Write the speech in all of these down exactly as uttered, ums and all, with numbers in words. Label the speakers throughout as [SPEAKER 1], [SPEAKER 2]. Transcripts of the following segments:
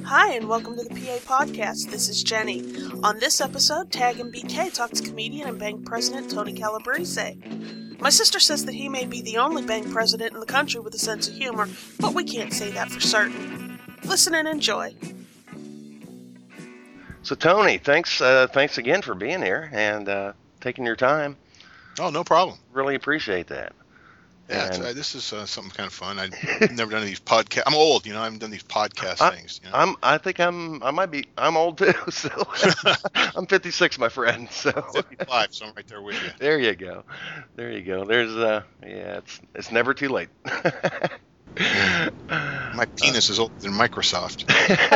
[SPEAKER 1] Hi, and welcome to the P A Podcast. This is Jenny. On this episode, Tag and B K talk to comedian and bank president Tony Calabrese. My sister says that he may be the only bank president in the country with a sense of humor, but we can't say that for certain. Listen and enjoy.
[SPEAKER 2] So, Tony, thanks uh, thanks again for being here and uh, taking your time.
[SPEAKER 3] Oh, no problem.
[SPEAKER 2] Really appreciate that.
[SPEAKER 3] Yeah,
[SPEAKER 2] And
[SPEAKER 3] it's, uh, this is uh, something kind of fun. I've never done these podcasts. I'm old, you know. I haven't done these podcast
[SPEAKER 2] I,
[SPEAKER 3] things. You know?
[SPEAKER 2] I'm. I think I'm. I might be. I'm old too. So I'm fifty-six, my friend. So
[SPEAKER 3] fifty-five, so I'm right there with you.
[SPEAKER 2] There you go. There you go. There's. Uh. Yeah. It's. It's never too late.
[SPEAKER 3] My penis uh, is older than Microsoft.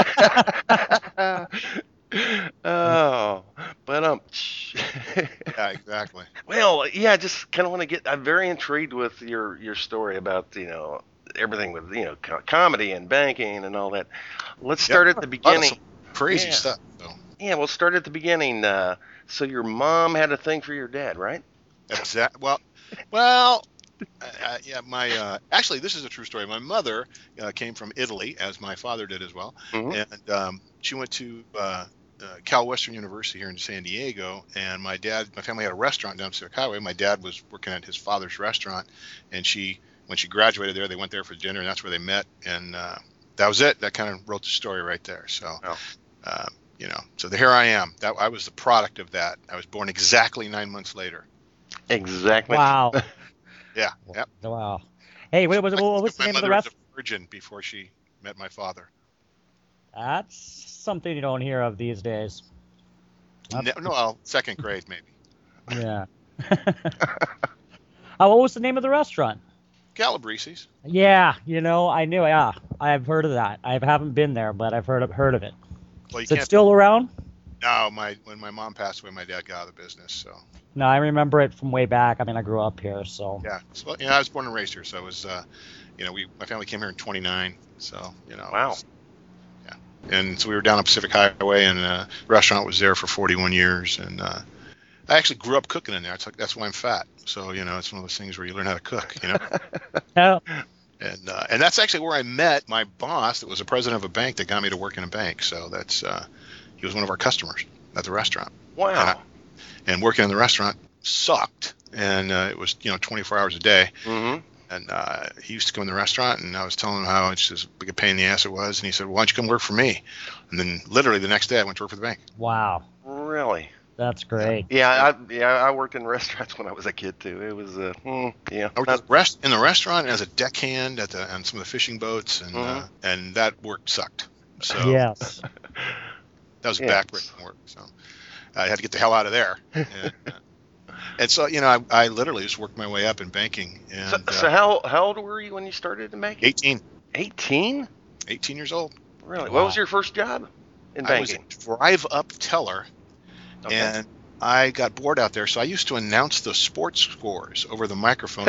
[SPEAKER 2] Oh, but um.
[SPEAKER 3] Yeah, exactly.
[SPEAKER 2] Well, yeah, I just kind of want to get. I'm very intrigued with your your story about you know everything with you know co- comedy and banking and all that. Let's start
[SPEAKER 3] yep.
[SPEAKER 2] at the beginning.
[SPEAKER 3] Crazy
[SPEAKER 2] yeah.
[SPEAKER 3] stuff. So.
[SPEAKER 2] Yeah, we'll start at the beginning. Uh, so your mom had a thing for your dad, right?
[SPEAKER 3] Exactly. Well, well. Uh, yeah, my uh, actually, this is a true story. My mother uh, came from Italy, as my father did as well,
[SPEAKER 2] mm-hmm.
[SPEAKER 3] and um, she went to uh, uh, Cal Western University here in San Diego. And my dad, my family had a restaurant down Pacific Highway. My dad was working at his father's restaurant, and she, when she graduated there, they went there for dinner, and that's where they met. And uh, that was it. That kind of wrote the story right there. So,
[SPEAKER 2] oh.
[SPEAKER 3] uh, you know, so the, here I am. That I was the product of that. I was born exactly nine months later.
[SPEAKER 2] Exactly.
[SPEAKER 4] Wow.
[SPEAKER 3] Yeah. Yep.
[SPEAKER 4] Wow. Hey, what was, what was the name of the restaurant?
[SPEAKER 3] My mother was a virgin before she met my father.
[SPEAKER 4] That's something you don't hear of these days.
[SPEAKER 3] No, no well, second grade maybe.
[SPEAKER 4] Yeah. Oh, what was the name of the restaurant?
[SPEAKER 3] Calabrese's.
[SPEAKER 4] Yeah, you know, I knew. Yeah, I've heard of that. I haven't been there, but I've heard of, heard of it.
[SPEAKER 3] Well, you
[SPEAKER 4] Is
[SPEAKER 3] can't
[SPEAKER 4] it still around?
[SPEAKER 3] No, my when my mom passed away, my dad got out of the business. So.
[SPEAKER 4] No, I remember it from way back. I mean, I grew up here, so.
[SPEAKER 3] Yeah, so, you know, I was born and raised here, so it was, uh, you know, we my family came here in twenty-nine, so you know.
[SPEAKER 2] Wow.
[SPEAKER 3] Was, yeah, and so we were down on Pacific Highway, and uh, the restaurant was there for forty-one years, and uh, I actually grew up cooking in there. It's like, that's why I'm fat. So you know, it's one of those things where you learn how to cook, you know.
[SPEAKER 4] Oh.
[SPEAKER 3] And uh, and that's actually where I met my boss, that was the president of a bank that got me to work in a bank. So that's uh, he was one of our customers at the restaurant.
[SPEAKER 2] Wow.
[SPEAKER 3] And, I, and working in the restaurant sucked, and uh, it was you know twenty-four hours a day.
[SPEAKER 2] Mm-hmm.
[SPEAKER 3] And uh, he used to come in the restaurant, and I was telling him how it's just a big a pain in the ass it was, and he said, well, "Why don't you come work for me?" And then literally the next day, I went to work for the bank.
[SPEAKER 4] Wow.
[SPEAKER 2] Really?
[SPEAKER 4] That's great.
[SPEAKER 2] Yeah, I, yeah, I worked in restaurants when I was a kid too. It was, uh, mm, yeah.
[SPEAKER 3] I worked at the rest, in the restaurant as a deckhand at the on some of the fishing boats, and
[SPEAKER 2] mm-hmm.
[SPEAKER 3] uh, and that work sucked. So
[SPEAKER 4] yes.
[SPEAKER 3] That was
[SPEAKER 2] yeah.
[SPEAKER 3] backbreaking work. So I had to get the hell out of there. And, uh, and so you know, I, I literally just worked my way up in banking. And
[SPEAKER 2] so,
[SPEAKER 3] uh,
[SPEAKER 2] so how how old were you when you started in banking?
[SPEAKER 3] eighteen.
[SPEAKER 2] eighteen?
[SPEAKER 3] eighteen years old.
[SPEAKER 2] Really?
[SPEAKER 4] Wow.
[SPEAKER 2] What was your first job in banking?
[SPEAKER 3] I was a drive-up teller.
[SPEAKER 2] Okay.
[SPEAKER 3] And I got bored out there, so I used to announce the sports scores over the microphone.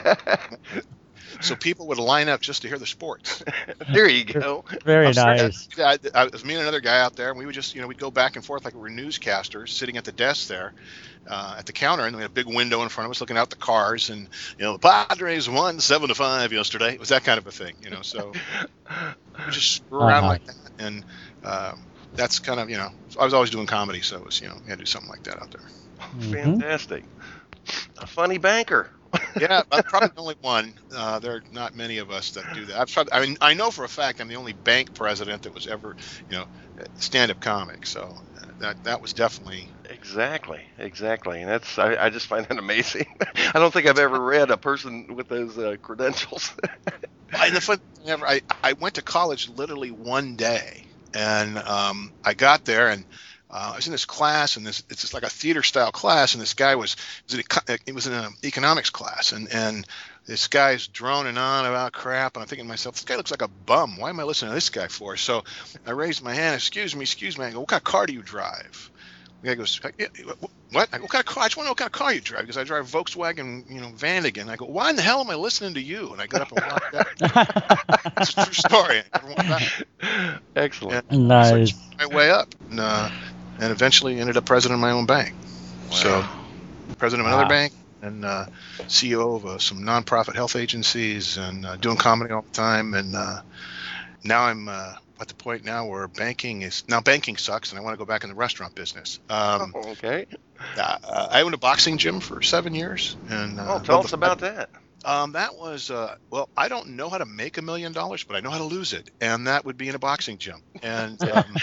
[SPEAKER 3] So people would line up just to hear the sports.
[SPEAKER 2] There you go.
[SPEAKER 4] Very
[SPEAKER 3] I'm sorry,
[SPEAKER 4] nice.
[SPEAKER 3] I, I, I was me and another guy out there, and we would just, you know, we'd go back and forth like we were newscasters sitting at the desk there uh, at the counter, and we had a big window in front of us looking out the cars, and, you know, the Padres won seven to five yesterday. It was that kind of a thing, you know, so we just screw around
[SPEAKER 4] Uh-huh.
[SPEAKER 3] like that. And um, that's kind of, you know, I was always doing comedy, so it was, you know, we had to do something like that out there.
[SPEAKER 4] Mhm.
[SPEAKER 2] Fantastic. A funny banker.
[SPEAKER 3] Yeah, I'm probably the only one. Uh, there are not many of us that do that. I've tried, I mean, I know for a fact I'm the only bank president that was ever, you know, stand-up comic. So uh, that that was definitely
[SPEAKER 2] Exactly, exactly, and that's I, I just find that amazing. I don't think I've ever read a person with those uh, credentials.
[SPEAKER 3] And the fun thing ever, I I went to college literally one day, and um, I got there and. Uh, I was in this class, and this it's just like a theater style class, and this guy was it was, an, it was in an economics class, and and this guy's droning on about crap, and I'm thinking to myself, this guy looks like a bum. Why am I listening to this guy for? So I raised my hand. Excuse me, excuse me. I go, what kind of car do you drive? The guy goes, what? I go, what kind of car? I just want to know what kind of car you drive, because I drive Volkswagen, you know, Vanagon. I go, why in the hell am I listening to you? And I got up and walked out. It's a true story. I never went back.
[SPEAKER 2] Excellent.
[SPEAKER 3] And
[SPEAKER 4] Nice.
[SPEAKER 3] so I my way up, and, uh, and eventually ended up president of my own bank.
[SPEAKER 2] Wow.
[SPEAKER 3] So president of another
[SPEAKER 4] Wow.
[SPEAKER 3] bank, and uh, C E O of uh, some nonprofit health agencies, and uh, doing comedy all the time, and uh, now I'm uh, at the point now where banking is now banking sucks, and I want to go back in the restaurant business. Um,
[SPEAKER 2] Oh, okay.
[SPEAKER 3] uh, I owned a boxing gym for seven years, and uh,
[SPEAKER 2] Oh, tell
[SPEAKER 3] well,
[SPEAKER 2] us
[SPEAKER 3] the-
[SPEAKER 2] about that.
[SPEAKER 3] Um, that was uh, well, I don't know how to make a million dollars, but I know how to lose it, and that would be in a boxing gym. And um,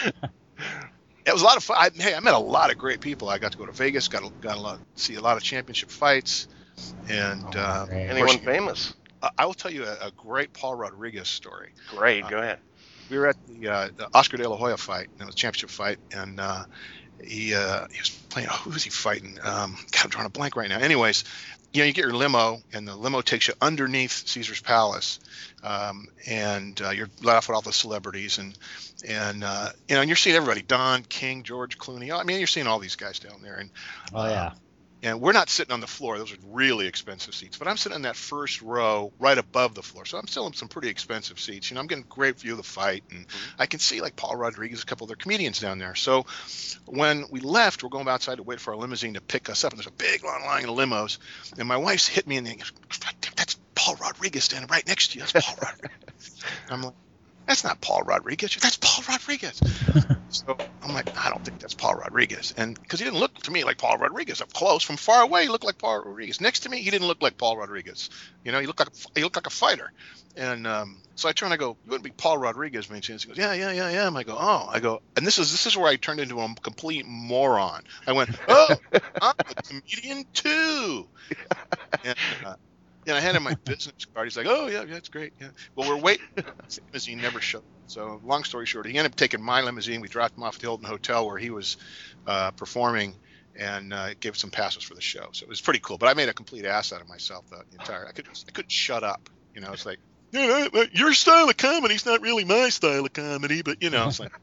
[SPEAKER 3] it was a lot of fun. I, hey, I met a lot of great people. I got to go to Vegas, got a, got a lot, see a lot of championship fights, and
[SPEAKER 4] Oh,
[SPEAKER 3] uh,
[SPEAKER 4] great.
[SPEAKER 3] of
[SPEAKER 2] Anyone
[SPEAKER 3] course,
[SPEAKER 2] famous?
[SPEAKER 3] I I will tell you a, a great Paul Rodriguez story.
[SPEAKER 2] Great.
[SPEAKER 3] Uh,
[SPEAKER 2] Go ahead.
[SPEAKER 3] We were at the, uh, the Oscar De La Hoya fight, and it was a championship fight, and uh, he uh, he was playing. Oh, who was he fighting? Um, God, I'm drawing a blank right now. Anyways, you know, you get your limo, and the limo takes you underneath Caesar's Palace, um, and uh, you're let off with all the celebrities, and and uh, you know, and you're seeing everybody: Don, King, George Clooney. I mean, you're seeing all these guys down there, and
[SPEAKER 4] Oh yeah.
[SPEAKER 3] and we're not sitting on the floor. Those are really expensive seats. But I'm sitting in that first row right above the floor. So I'm still in some pretty expensive seats. You know, I'm getting a great view of the fight. And I can see like Paul Rodriguez, a couple other comedians down there. So when we left, we're going outside to wait for our limousine to pick us up. And there's a big long line of limos. And my wife's hit me in the that's Paul Rodriguez standing right next to you. That's Paul Rodriguez. I'm like, that's not Paul Rodriguez. That's Paul Rodriguez. So I'm like, I don't think that's Paul Rodriguez. And because he didn't look to me like Paul Rodriguez up close. From far away, he looked like Paul Rodriguez. Next to me, he didn't look like Paul Rodriguez. You know, he looked like a, he looked like a fighter. And um, so I turn, I go, you wouldn't be Paul Rodriguez, man. He goes, yeah, yeah, yeah, yeah. And I go, oh, I go, and this is this is where I turned into a complete moron. I went, oh, I'm a comedian too. And, uh, and I had him my business card. He's like, oh, yeah, yeah, that's great. Yeah. Well, we're waiting. His limousine never showed. So long story short, he ended up taking my limousine. We dropped him off at the Hilton Hotel where he was uh, performing, and uh, gave some passes for the show. So it was pretty cool. But I made a complete ass out of myself the entire. I couldn't. I couldn't shut up. You know, it's like, you know, your style of comedy is not really my style of comedy. But you know, it's like,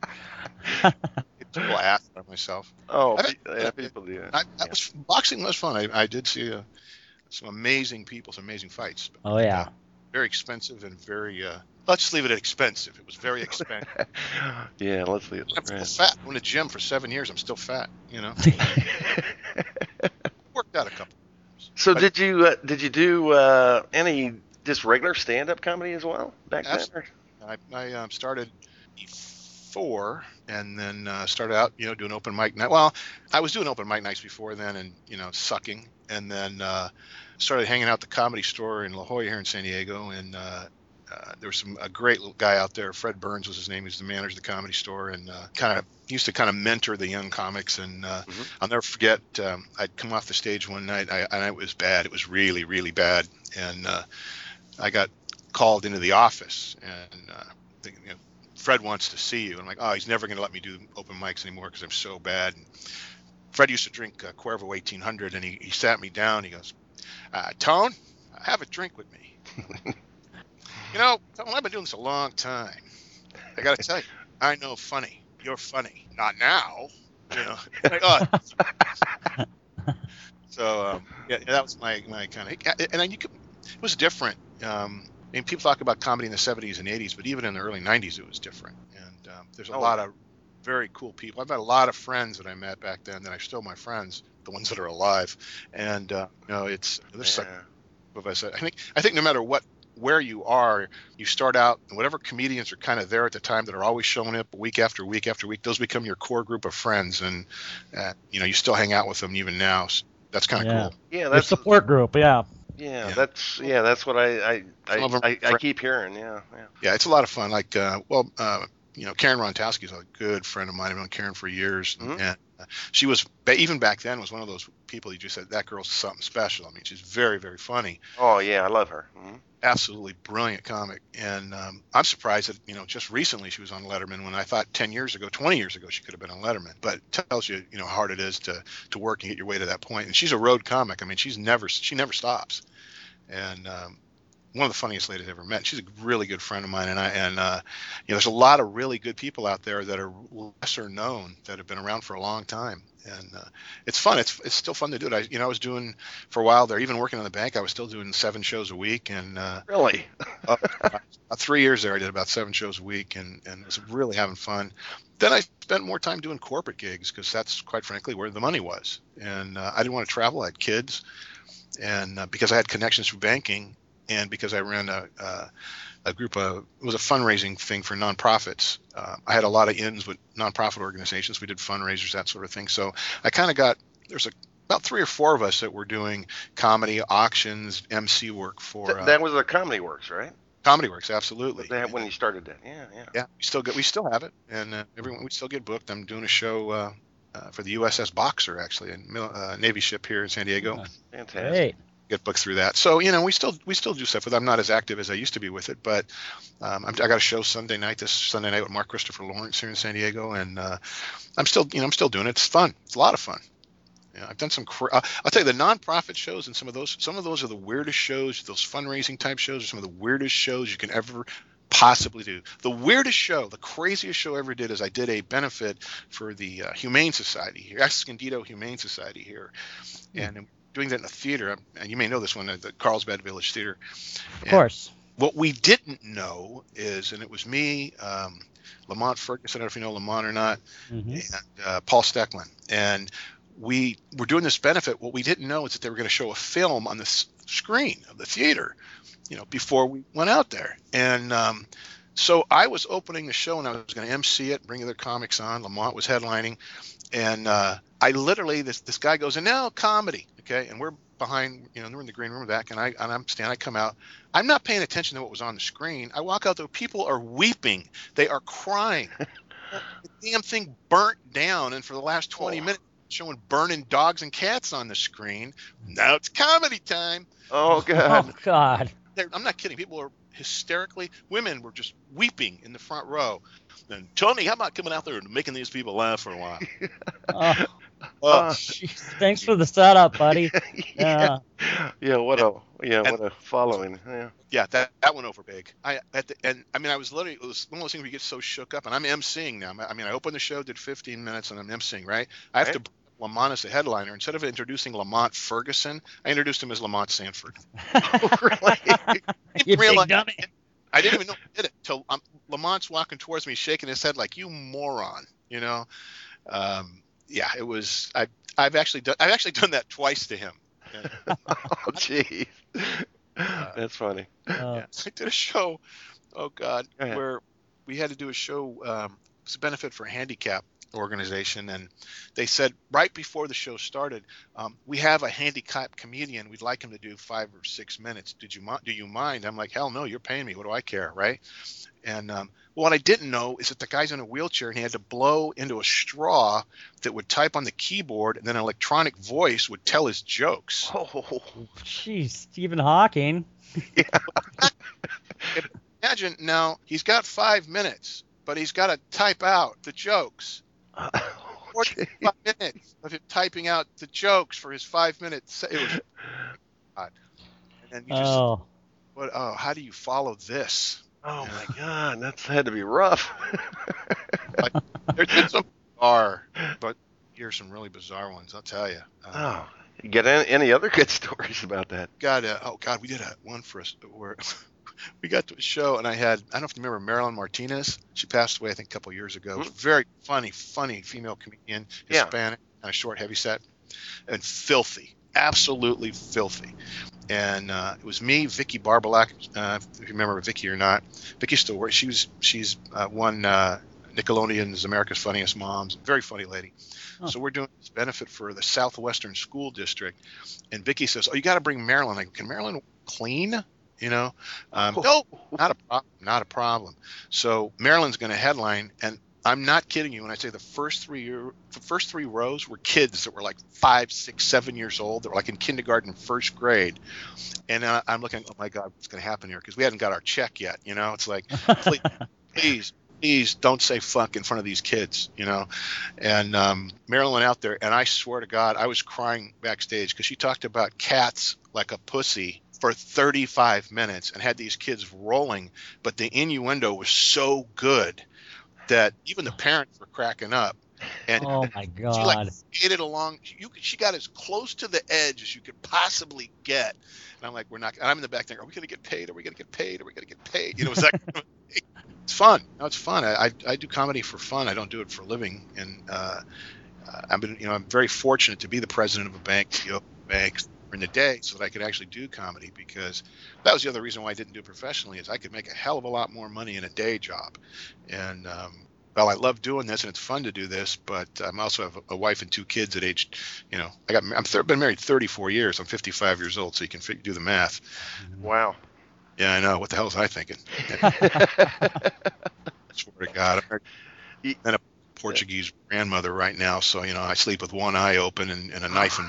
[SPEAKER 3] I took a ass out of myself.
[SPEAKER 2] Oh,
[SPEAKER 3] I-
[SPEAKER 2] pe- yeah, people do.
[SPEAKER 3] I, that was boxing was fun. I, I did see uh, some amazing people, some amazing fights. But,
[SPEAKER 4] Oh yeah.
[SPEAKER 3] uh, very expensive and very. Uh, let's just leave it at expensive. It was very expensive.
[SPEAKER 2] Yeah, let's leave
[SPEAKER 3] I'm
[SPEAKER 2] it.
[SPEAKER 3] still
[SPEAKER 2] Right.
[SPEAKER 3] fat. I'm in the gym for seven years. I'm still fat. You know, worked out a couple.
[SPEAKER 2] So
[SPEAKER 3] But-
[SPEAKER 2] did you uh, did you do uh, any just regular stand up comedy as well back then?
[SPEAKER 3] Absolutely. I, I um, started before, and then uh, started out, you know, doing open mic night. Well, I was doing open mic nights before then, and you know, sucking, and then uh, started hanging out at the Comedy Store in La Jolla here in San Diego, and uh, uh, there was some a great little guy out there. Fred Burns was his name. He was the manager of the Comedy Store, and uh, kind of used to kind of mentor the young comics. And uh,
[SPEAKER 2] Mhm.
[SPEAKER 3] I'll never forget. Um, I'd come off the stage one night, I, and it was bad. It was really, really bad, and uh, I got called into the office, and uh, the, you know, Fred wants to see you. I'm like, oh, he's never going to let me do open mics anymore because I'm so bad. And Fred used to drink uh, Cuervo eighteen hundred, and he, he sat me down. He goes, uh, Tone, have a drink with me. You know, Tone, I've been doing this a long time. I got to tell you, I know funny. You're funny. Not now. You know, like, oh. So um, yeah, that was my, my kind of, and then you could, it was different. Um, I mean, people talk about comedy in the seventies and eighties, but even in the early nineties, it was different. And um, there's a
[SPEAKER 2] Oh.
[SPEAKER 3] lot of very cool people. I've had a lot of friends that I met back then that are still my friends, the ones that are alive. And uh, you know, it's there's like,
[SPEAKER 2] Yeah.
[SPEAKER 3] what have I said? I think I think no matter what where you are, you start out, and whatever comedians are kind of there at the time that are always showing up week after week after week, those become your core group of friends, and uh, you know, you still hang out with them even now. So that's kind of
[SPEAKER 4] Yeah.
[SPEAKER 3] cool.
[SPEAKER 2] Yeah,
[SPEAKER 4] Your
[SPEAKER 2] that's
[SPEAKER 4] support group, yeah.
[SPEAKER 2] yeah,
[SPEAKER 3] Yeah.
[SPEAKER 2] that's yeah, that's what I I,
[SPEAKER 3] Some of 'em
[SPEAKER 2] I, I, I
[SPEAKER 3] fr-
[SPEAKER 2] keep hearing. Yeah, yeah.
[SPEAKER 3] Yeah, it's a lot of fun. Like, uh, well, uh, you know, Karen Rontowski is a good friend of mine. I've known Karen for years,
[SPEAKER 2] Mhm.
[SPEAKER 3] and uh, she was ba- even back then was one of those people you just said that girl's something special. I mean, she's very, very funny,
[SPEAKER 2] Oh yeah, I love her. Mhm.
[SPEAKER 3] absolutely brilliant comic. And um, I'm surprised that you know just recently she was on Letterman when I thought ten years ago, twenty years ago she could have been on Letterman. But it tells you you know how hard it is to to work and get your way to that point. And she's a road comic. I mean, she's never she never stops. And um, one of the funniest ladies I've ever met. She's a really good friend of mine, and I and uh, you know, there's a lot of really good people out there that are lesser known that have been around for a long time, and uh, it's fun. It's it's still fun to do it. I you know I was doing for a while there, even working on the bank. I was still doing seven shows a week, and uh,
[SPEAKER 2] Really?
[SPEAKER 3] uh, uh, three years there, I did about seven shows a week, and and was really having fun. Then I spent more time doing corporate gigs because that's quite frankly where the money was, and uh, I didn't want to travel. I had kids, and uh, because I had connections through banking. And because I ran a, a, a group of, it was a fundraising thing for nonprofits. Uh, I had a lot of ins with nonprofit organizations. We did fundraisers, that sort of thing. So I kind of got, there's a, about three or four of us that were doing comedy, auctions, M C work for.
[SPEAKER 2] Th-
[SPEAKER 3] Uh,
[SPEAKER 2] that was a Comedy Works, right?
[SPEAKER 3] Comedy Works, absolutely.
[SPEAKER 2] That when you started that, yeah, yeah.
[SPEAKER 3] Yeah, we still get, we still have it, and uh, everyone, we still get booked. I'm doing a show uh, uh, for the U S S Boxer, actually, a mil- uh, Navy ship here in San Diego.
[SPEAKER 2] Fantastic.
[SPEAKER 4] Great.
[SPEAKER 3] Get booked through that. So you know, we still we still do stuff with it. I'm not as active as I used to be with it, but um, I'm, I got a show Sunday night, this Sunday night with Mark Christopher Lawrence here in San Diego, and uh, I'm still you know I'm still doing it. It's fun. It's a lot of fun. Yeah, I've done some. Cr- uh, I'll tell you, the nonprofit shows and some of those some of those are the weirdest shows. Those fundraising type shows are some of the weirdest shows you can ever possibly do. The weirdest show, the craziest show I ever did is I did a benefit for the uh, Humane Society here, Escondido Humane Society here, and I'm doing that in a theater. And you may know this one, at the Carlsbad Village Theater.
[SPEAKER 4] Of course.
[SPEAKER 3] What we didn't know is, and it was me, um, Lamont Ferguson, I don't know if you know Lamont or not,
[SPEAKER 4] Mm-hmm.
[SPEAKER 3] and uh, Paul Stecklin. And we were doing this benefit. What we didn't know is that they were going to show a film on the s- screen of the theater, you know, before we went out there. And um, so I was opening the show and I was going to M C it, bring other comics on. Lamont was headlining. And uh, I literally, this this guy goes, and now comedy, okay? And we're behind, you know, we're in the green room back, and, I, and I'm standing, I come out. I'm not paying attention to what was on the screen. I walk out there, people are weeping. They are crying. The damn thing burnt down, and for the last twenty
[SPEAKER 2] Oh.
[SPEAKER 3] minutes, showing burning dogs and cats on the screen. Now it's comedy time.
[SPEAKER 2] Oh God.
[SPEAKER 4] Oh God.
[SPEAKER 3] They're, I'm not kidding. People are hysterically, women were just weeping in the front row. And Tony, how about coming out there and making these people laugh for a while?
[SPEAKER 4] Oh,
[SPEAKER 3] Oh,
[SPEAKER 2] Uh,
[SPEAKER 4] jeez. Thanks for the setup, buddy.
[SPEAKER 2] yeah.
[SPEAKER 4] Yeah.
[SPEAKER 2] Yeah. What a yeah.
[SPEAKER 3] And-
[SPEAKER 2] What a following. Yeah.
[SPEAKER 3] yeah, that that went over big. I at the, and I mean, I was literally, it was one of those things where you get so shook up, and I'm emceeing now. I mean, I opened the show, did fifteen minutes, and I'm emceeing, right? I have
[SPEAKER 2] Right.
[SPEAKER 3] to bring up Lamont as the headliner. Instead of introducing Lamont Ferguson, I introduced him as Lamont Sanford.
[SPEAKER 2] Really?
[SPEAKER 4] You
[SPEAKER 3] realize-
[SPEAKER 4] big dummy.
[SPEAKER 3] I didn't even know he did it till um, Lamont's walking towards me, shaking his head like, "You moron," you know. Um, yeah, it was. I I've actually done I've actually done that twice to him.
[SPEAKER 2] Oh jeez. That's funny.
[SPEAKER 4] Uh,
[SPEAKER 3] Yeah. I did a show. Oh God,
[SPEAKER 2] Go ahead.
[SPEAKER 3] where we had to do a show. Um, it's a benefit for a handicap organization, and they said right before the show started, um, we have a handicapped comedian. We'd like him to do five or six minutes. Did you mind? Do you mind? I'm like, hell no, you're paying me. What do I care, right? And um, what I didn't know is that the guy's in a wheelchair and he had to blow into a straw that would type on the keyboard, and then an electronic voice would tell his jokes.
[SPEAKER 2] Oh.
[SPEAKER 4] Jeez, Stephen Hawking.
[SPEAKER 3] Imagine now he's got five minutes, but he's got to type out the jokes.
[SPEAKER 2] Oh,
[SPEAKER 3] forty-five minutes of him typing out the jokes for his five minutes. It was God. And then you just,
[SPEAKER 4] Oh,
[SPEAKER 3] what? Oh, how do you follow this?
[SPEAKER 2] Oh my God, that's had to be rough.
[SPEAKER 3] There's been some bizarre, but here's some really bizarre ones. I'll tell you. Uh,
[SPEAKER 2] Oh, you get any, any other good stories about that?
[SPEAKER 3] Got a, oh God, we did a one for us where we got to a show and I had, I don't know if you remember Marilyn Martinez. She passed away I think a couple years ago. It was a very funny, funny female comedian,
[SPEAKER 2] Yeah.
[SPEAKER 3] Hispanic, kind of short, heavy set, and filthy, absolutely filthy. And uh, it was me, Vicky Barbalak, uh, if you remember Vicky or not. Vicky still works. She was, she's uh, won uh, Nickelodeon's America's Funniest Moms. Very funny lady.
[SPEAKER 4] Huh.
[SPEAKER 3] So we're doing this benefit for the Southwestern School District. And Vicky says, oh, you got to bring Marilyn. I go, can Marilyn clean? You know? Um, no, not a problem. Not a problem. So Marilyn's going to headline, and I'm not kidding you when I say the first three year, the first three rows were kids that were like five, six, seven years old. They were like in kindergarten, first grade. And uh, I'm looking, oh my God, what's going to happen here? Because we hadn't got our check yet. You know, it's like, please, please, please don't say fuck in front of these kids. You know, and um, Marilyn out there, and I swear to God, I was crying backstage because she talked about cats like a pussy for thirty-five minutes and had these kids rolling, but the innuendo was so good that even the parents were cracking up. And
[SPEAKER 4] oh my
[SPEAKER 3] she like
[SPEAKER 4] God.
[SPEAKER 3] skated along. You could, she got as close to the edge as you could possibly get. And I'm like, we're not. And I'm in the back there. Are we going to get paid? Are we going to get paid? Are we going to get paid? You know, it's like it's fun. No, it's fun. I, I I do comedy for fun. I don't do it for a living. And uh, I've been, you know, I'm very fortunate to be the president of a bank, C E O of a bank, in the day so that I could actually do comedy, because that was the other reason why I didn't do it professionally, is I could make a hell of a lot more money in a day job. And um, well, I love doing this and it's fun to do this, but I um, also have a, a wife and two kids at age, you know, I got I'm th- been married thirty-four years. I'm fifty-five years old, so you can fig- do the math.
[SPEAKER 2] Wow.
[SPEAKER 3] Yeah, I know. What the hell was I thinking? Swear to God, I'm and a Portuguese grandmother right now, so you know I sleep with one eye open and, and a knife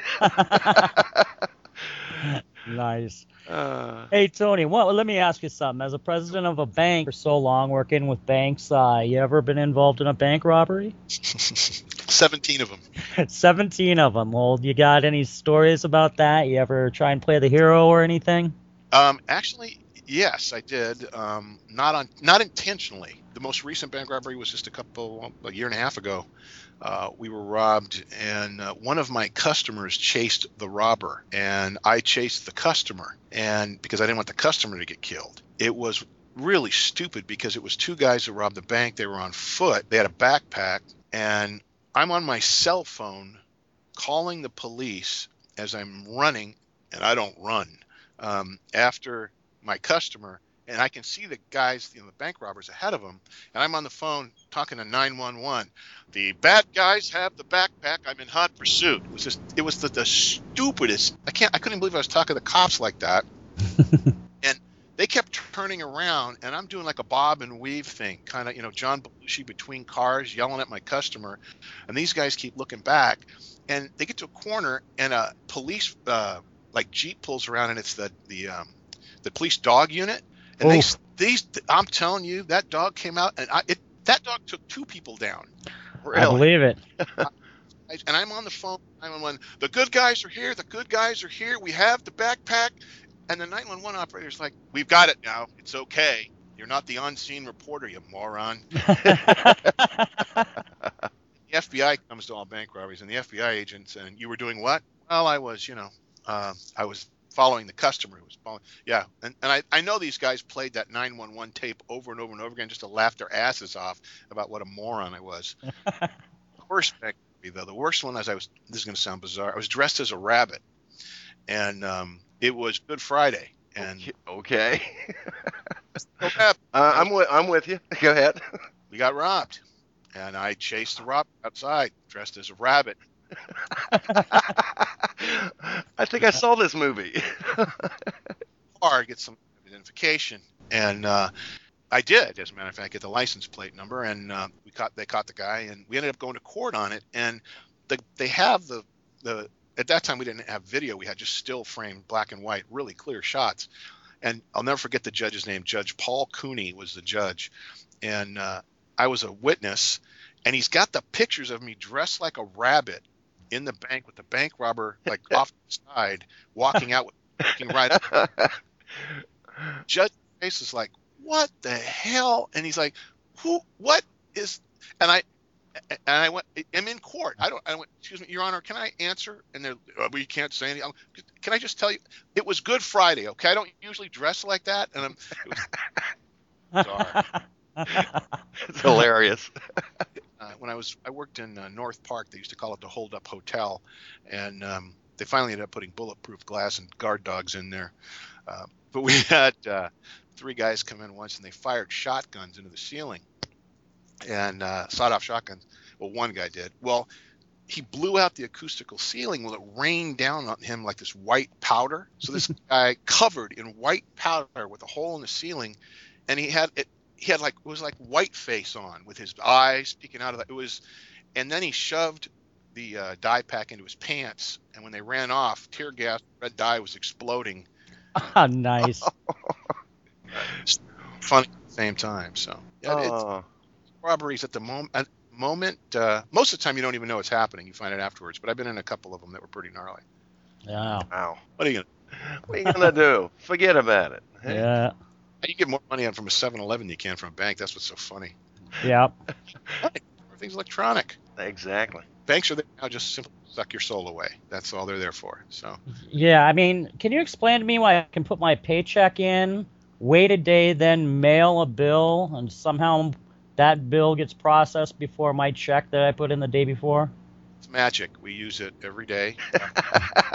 [SPEAKER 3] in.
[SPEAKER 4] Nice.
[SPEAKER 2] Uh,
[SPEAKER 4] Hey Tony, well, let me ask you something. As a president of a bank for so long, working with banks, uh, you ever been involved in a bank robbery?
[SPEAKER 3] Seventeen of them.
[SPEAKER 4] Seventeen of them. Well, you got any stories about that? You ever try and play the hero or anything?
[SPEAKER 3] Um, actually, yes, I did. Um, not on, not intentionally. The most recent bank robbery was just a couple, a year and a half ago. Uh, we were robbed, and uh, one of my customers chased the robber, and I chased the customer, and because I didn't want the customer to get killed. It was really stupid because it was two guys that robbed the bank. They were on foot. They had a backpack, and I'm on my cell phone calling the police as I'm running, and I don't run, um, after my customer. And I can see the guys, you know, the bank robbers ahead of them. And I'm on the phone talking to nine one one. The bad guys have the backpack. I'm in hot pursuit. It was just, it was the, the stupidest. I can't, I couldn't believe I was talking to the cops like that. And they kept turning around, and I'm doing like a bob and weave thing, kind of, you know, John Belushi between cars, yelling at my customer. And these guys keep looking back, and they get to a corner, and a police, uh, like Jeep pulls around, and it's the, the, um, the police dog unit. And they, these, I'm telling you, that dog came out, and I, it, that dog took two people down.
[SPEAKER 2] really?
[SPEAKER 4] I believe it.
[SPEAKER 3] I, and I'm on the phone. nine one one. The good guys are here. The good guys are here. We have the backpack. And the nine one one operator's like, "We've got it now. It's okay. You're not the on-scene reporter, you moron." The F B I comes to all bank robberies, and the F B I agents, and you were doing what? Well, I was, you know, uh, I was following the customer who was following. Yeah, and, and I, I know these guys played that nine one one tape over and over and over again just to laugh their asses off about what a moron I was. The worst bank robbery, though, the worst one, as I was, this is going to sound bizarre, I was dressed as a rabbit, and um, it was Good Friday. And
[SPEAKER 2] okay.
[SPEAKER 3] uh,
[SPEAKER 2] I'm with I'm with you. Go ahead.
[SPEAKER 3] We got robbed, and I chased the robber outside dressed as a rabbit.
[SPEAKER 2] I think I saw this movie.
[SPEAKER 3] Or get some identification, and uh, I did. As a matter of fact, get the license plate number, and uh, we caught. They caught the guy, and we ended up going to court on it. And the, they have the the. At that time, we didn't have video. We had just still framed black and white, really clear shots. And I'll never forget the judge's name. Judge Paul Cooney was the judge, and uh, I was a witness. And he's got the pictures of me dressed like a rabbit in the bank with the bank robber like off the side, walking out, walking right up. Judge's face is like, "What the hell?" And he's like, "Who? What is?" And I, and I went, "I'm in court. I don't." I went, "Excuse me, Your Honor, can I answer?" And they're, oh, "We can't say anything." Can I just tell you, it was Good Friday, okay? I don't usually dress like that, and I'm. It was bizarre.
[SPEAKER 2] It's hilarious.
[SPEAKER 3] Uh, when I was, I worked in uh, North Park. They used to call it the Hold Up Hotel, and um, they finally ended up putting bulletproof glass and guard dogs in there. Uh, but we had uh, three guys come in once, and they fired shotguns into the ceiling, and uh, sawed-off shotguns. Well, one guy did. Well, he blew out the acoustical ceiling. Well, it rained down on him like this white powder. So this guy covered in white powder with a hole in the ceiling, and he had it. He had like, it was like white face on with his eyes peeking out of that. It was, and then he shoved the uh, dye pack into his pants. And when they ran off, tear gas, red dye was exploding.
[SPEAKER 4] Oh, nice.
[SPEAKER 3] Funny at the same time. So yeah,
[SPEAKER 2] Oh.
[SPEAKER 3] it's, robberies at the moment, at moment, uh, most of the time you don't even know what's happening. You find it afterwards, but I've been in a couple of them that were pretty gnarly.
[SPEAKER 4] Yeah.
[SPEAKER 2] Wow.
[SPEAKER 3] What are you going to
[SPEAKER 2] What are you gonna do? Forget about it. Hey?
[SPEAKER 4] Yeah.
[SPEAKER 3] You get more money out from a seven eleven than you can from a bank. That's what's so funny.
[SPEAKER 4] Yep.
[SPEAKER 3] Everything's electronic.
[SPEAKER 2] Exactly.
[SPEAKER 3] Banks are there now just simply suck your soul away. That's all they're there for. So
[SPEAKER 4] Yeah, I mean, can you explain to me why I can put my paycheck in, wait a day, then mail a bill, and somehow that bill gets processed before my check that I put in the day before?
[SPEAKER 3] it's magic. We use it every day.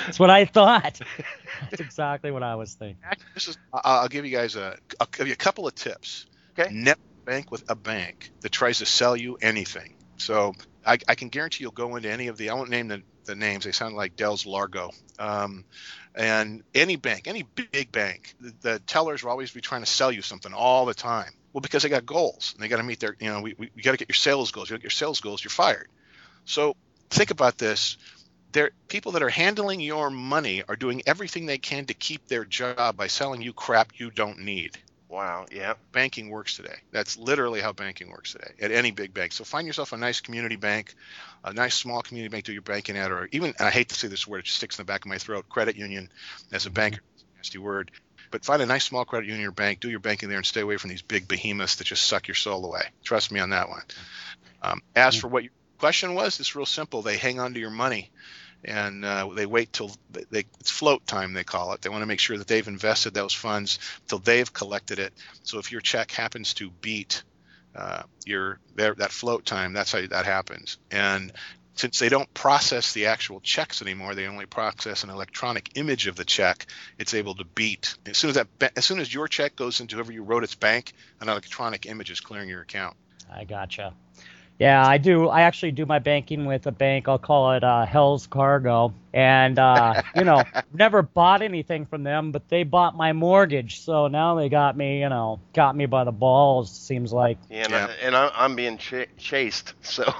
[SPEAKER 4] That's what I thought. That's exactly what I was thinking.
[SPEAKER 3] This is. I'll give you guys a. I'll give you a couple of tips.
[SPEAKER 2] Okay.
[SPEAKER 3] Never bank with a bank that tries to sell you anything. So I, I can guarantee you'll go into any of the. I won't name the, the names. They sound like Dells Largo. Um, and any bank, any big bank, the, the tellers will always be trying to sell you something all the time. Well, because they got goals and they got to meet their. You know, we we, we got to get your sales goals. You get your sales goals, you're fired. So think about this. There, people that are handling your money are doing everything they can to keep their job by selling you crap you don't need.
[SPEAKER 2] Wow. Yeah.
[SPEAKER 3] Banking works today. That's literally how banking works today at any big bank. So find yourself a nice community bank, a nice small community bank to your banking at, or even, and I hate to say this word, it sticks in the back of my throat, credit union. As a banker, it's a nasty word. But find a nice small credit union or bank, do your banking there, and stay away from these big behemoths that just suck your soul away. Trust me on that one. Um, as for what your question was, it's real simple. They hang on to your money. And uh, they wait till they, they it's float time, they call it. They want to make sure that they've invested those funds till they've collected it. So if your check happens to beat uh, your their, that float time, that's how that happens. And since they don't process the actual checks anymore, they only process an electronic image of the check. It's able to beat as soon as that as soon as your check goes into whoever you wrote its bank, an electronic image is clearing your account.
[SPEAKER 4] I gotcha. Yeah, I do. I actually do my banking with a bank. I'll call it uh, Hell's Cargo. And, uh, you know, never bought anything from them, but they bought my mortgage. So now they got me, you know, got me by the balls, seems like.
[SPEAKER 2] Yeah, and,
[SPEAKER 3] Yeah.
[SPEAKER 2] I, and I, I'm being ch- chased. So.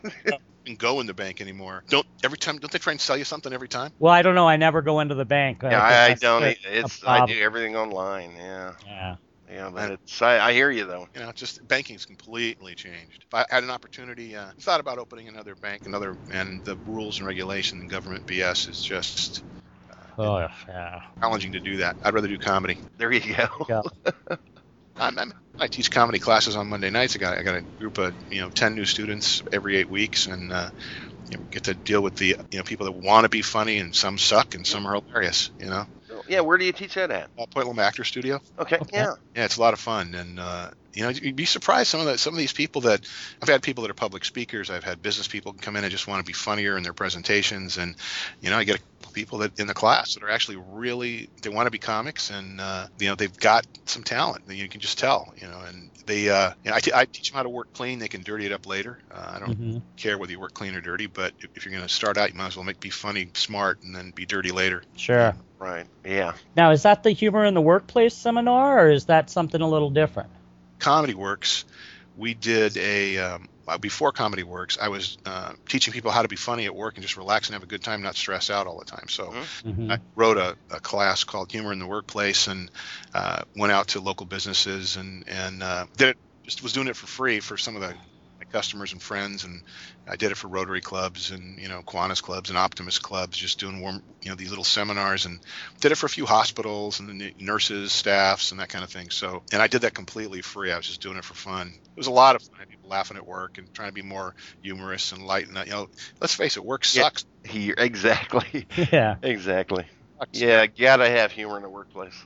[SPEAKER 3] Can go in the bank anymore. Don't every time. Don't they try and sell you something every time?
[SPEAKER 4] Well, I don't know. I never go into the bank.
[SPEAKER 2] Yeah, I, I
[SPEAKER 4] That's
[SPEAKER 2] don't.
[SPEAKER 4] a-
[SPEAKER 2] It's
[SPEAKER 4] a
[SPEAKER 2] I
[SPEAKER 4] problem.
[SPEAKER 2] do everything online. Yeah.
[SPEAKER 4] Yeah.
[SPEAKER 2] Yeah, but it's I, I hear you though.
[SPEAKER 3] You know, just banking's completely changed. If I had an opportunity, uh, thought about opening another bank, another, and the rules and regulation and government B S is just
[SPEAKER 4] Oh, yeah.
[SPEAKER 3] challenging to do that. I'd rather do comedy.
[SPEAKER 2] There you go.
[SPEAKER 4] Yeah.
[SPEAKER 3] I'm, I'm, I teach comedy classes on Monday nights. I got I got a group of you know ten new students every eight weeks, and uh, you know, get to deal with the you know people that want to be funny, and some suck, and some are hilarious. You know,
[SPEAKER 2] Yeah, where do you teach that at?
[SPEAKER 3] uh, Point Loma Actor Studio.
[SPEAKER 2] Okay.
[SPEAKER 4] Okay.
[SPEAKER 2] Yeah.
[SPEAKER 3] Yeah, it's a lot of fun, and uh, you know, you'd be surprised some of the some of these people that I've had people that are public speakers. I've had business people come in and just want to be funnier in their presentations, and you know, I get a couple people that in the class that are actually really they want to be comics, and uh, you know, they've got some talent. You can just tell, you know, and they uh, you know, I, t- I teach them how to work clean. They can dirty it up later. Uh, I don't
[SPEAKER 4] hmm
[SPEAKER 3] care whether you work clean or dirty, but if, if you're going to start out, you might as well make be funny, smart, and then be dirty later.
[SPEAKER 4] Sure.
[SPEAKER 2] Right. Yeah.
[SPEAKER 4] Now, is that the Humor in the Workplace seminar, or is that something a little different?
[SPEAKER 3] Comedy Works, we did a um, uh, before Comedy Works, I was uh, teaching people how to be funny at work and just relax and have a good time, not stress out all the time. So
[SPEAKER 4] hmm
[SPEAKER 3] I wrote a, a class called Humor in the Workplace, and uh, went out to local businesses and and uh, did it. Just was doing it for free for some of the my customers and friends, and I did it for Rotary clubs and you know Kiwanis clubs and Optimist clubs, just doing warm you know these little seminars, and did it for a few hospitals and the nurses, staffs, and that kind of thing. So, and I did that completely free. I was just doing it for fun. It was a lot of fun. People laughing at work and trying to be more humorous and light. And you know, let's face it, work
[SPEAKER 2] Yeah.
[SPEAKER 3] sucks.
[SPEAKER 2] He, exactly.
[SPEAKER 4] Yeah.
[SPEAKER 2] Exactly.
[SPEAKER 3] Sucks.
[SPEAKER 2] Yeah, gotta have humor in the workplace.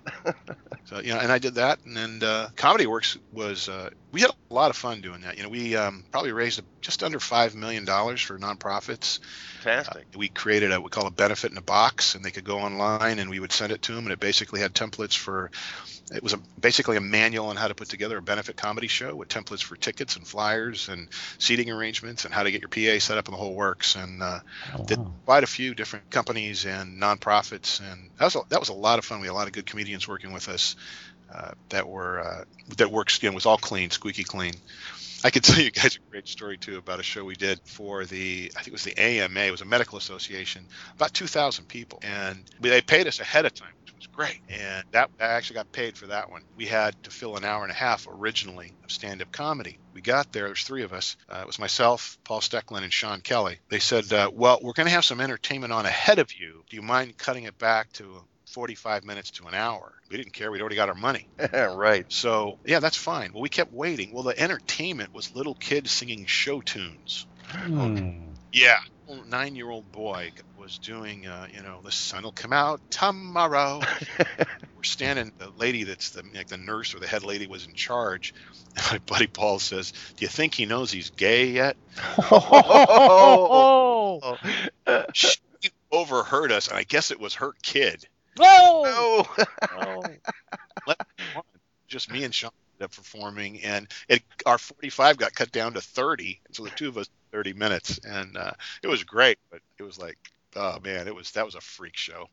[SPEAKER 3] So you know, and I did that, and then uh, Comedy Works was uh, we had a lot of fun doing that. You know, we um, probably raised just under five million dollars for nonprofits.
[SPEAKER 2] Fantastic.
[SPEAKER 3] Uh, we created a we call a benefit in a box, and they could go online, and we would send it to them, and it basically had templates for. It was a, basically a manual on how to put together a benefit comedy show with templates for tickets and flyers and seating arrangements and how to get your P A set up and the whole works. And uh,
[SPEAKER 4] Oh,
[SPEAKER 3] did
[SPEAKER 4] wow.
[SPEAKER 3] quite a few different companies and nonprofits, and that was a, that was a lot of fun. We had a lot of good comedians working with us uh, that were uh, that works. You know, was all clean, squeaky clean. I could tell you guys a great story too about a show we did for the I think it was the A M A. It was a medical association, about two thousand people, and they paid us ahead of time, which was great. And that I actually got paid for that one. We had to fill an hour and a half originally of stand-up comedy. We got there. There's three of us. Uh, it was myself, Paul Stecklin, and Sean Kelly. They said, uh, "Well, we're going to have some entertainment on ahead of you. Do you mind cutting it back to forty-five minutes to an hour?" We didn't care. We'd already got our money.
[SPEAKER 2] Right.
[SPEAKER 3] So, yeah, that's fine. Well, we kept waiting. Well, the entertainment was little kids singing show tunes.
[SPEAKER 4] Hmm.
[SPEAKER 3] Yeah. A nine-year-old boy was doing, uh, you know, the sun will come out tomorrow. We're standing, the lady that's the, like the nurse or the head lady was in charge. And my buddy Paul says, "Do you think he knows he's gay yet?"
[SPEAKER 4] Oh.
[SPEAKER 2] Oh.
[SPEAKER 3] Shh, overheard us, and I guess it was her kid.
[SPEAKER 4] Whoa!
[SPEAKER 2] Oh.
[SPEAKER 4] Oh.
[SPEAKER 3] Let alone just me and Sean ended up performing, and it our forty-five got cut down to thirty, and so the two of us thirty minutes, and uh, it was great, but it was like, oh man, it was that was a freak show.